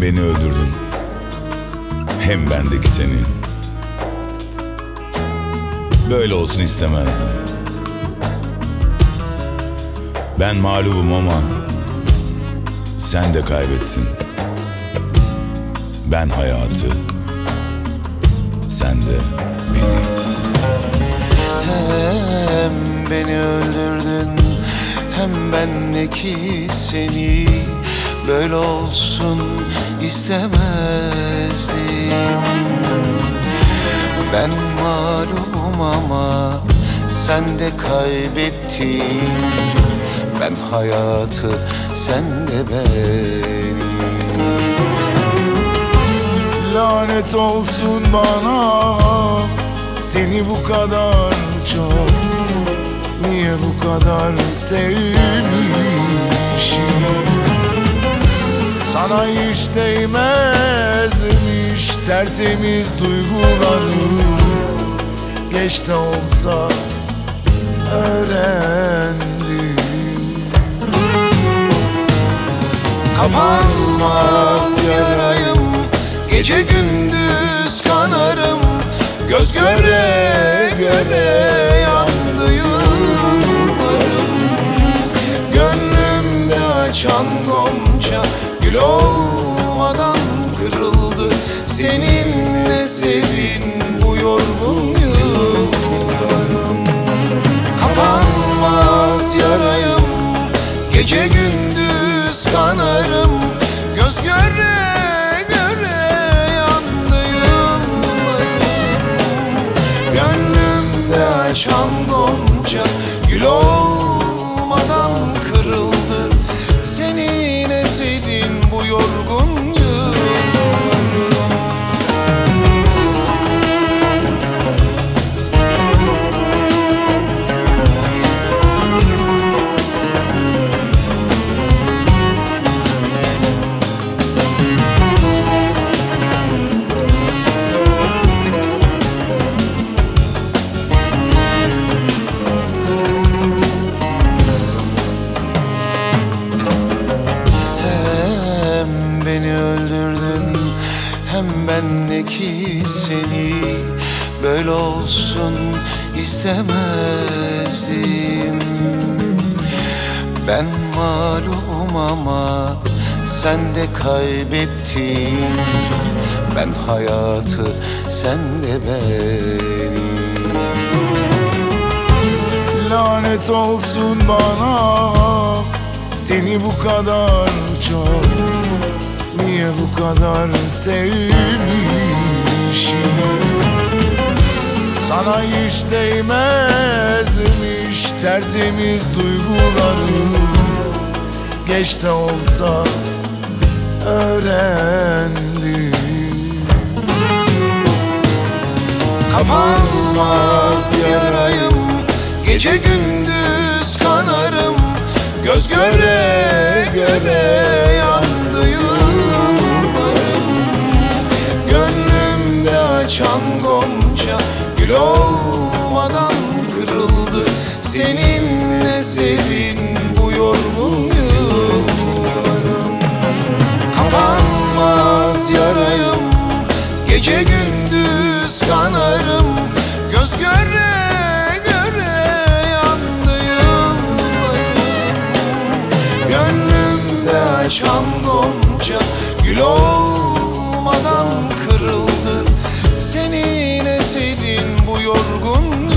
Hem beni öldürdün, hem bendeki seni. Böyle olsun istemezdim. Ben mağlubum ama sen de kaybettin. Ben hayatı, sen de beni. Hem beni öldürdün, hem bendeki seni. Böyle olsun istemezdim. Ben mağlubum ama sen de kaybettin. Ben hayatı, sen de beni. Lanet olsun bana, seni bu kadar çok, niye bu kadar sevmişim? Sana hiç değmezmiş tertemiz duygularım. Geç de olsa öğrendim. Kapanmaz yarayım, gece gündüz kanarım. Göz göre göre yandı yıllarım. Gönlümde açan gonca gül olmadan kırıldı. Seninle serin bu yorgun yıllarım. Kapanmaz yarayım, gece gündüz kanarım. Göz göre göre yandı yıllarım. Gönlümde açan gonca gül olmadan kırıldı. Senin esedin bu yorgun yıllarım. Beni öldürdün, hem bendeki seni. Böyle olsun istemezdim. Ben mağlubum ama sen de kaybettin. Ben hayatı, sen de beni. Lanet olsun bana, seni bu kadar çok, niye bu kadar sevmişim? Sana hiç değmezmiş tertemiz duygularım. Geç de olsa öğrendim. Kapanmaz yarayım, gece gündüz kanarım. Göz göre göre yandı yıllarım. Gönlümde açan gonca gül olmadan kırıldı. Seninle serin bu yorgun yıllarım. Kapanmaz yarayım, gece gündüz kanarım. Göz göre göre yandı yıllarım. Gönlümde açan gonca gül olmadan kırıldı. Senin esedin bu yorgun